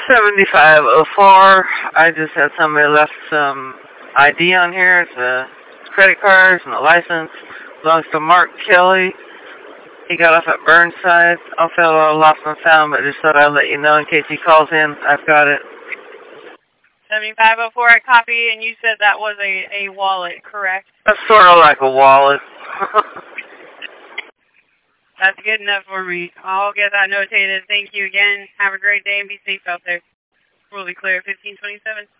7504. I just had somebody left some ID on here. It's a credit cards and a license. Belongs to Mark Kelly. He got off at Burnside. I felt a little lost and found, but just thought I'd let you know in case he calls in. I've got it. 7504, I copy, and you said that was a wallet, correct? That's sort of like a wallet. That's good enough for me. I'll get that notated. Thank you again. Have a great day and be safe out there. Fully clear, 1527.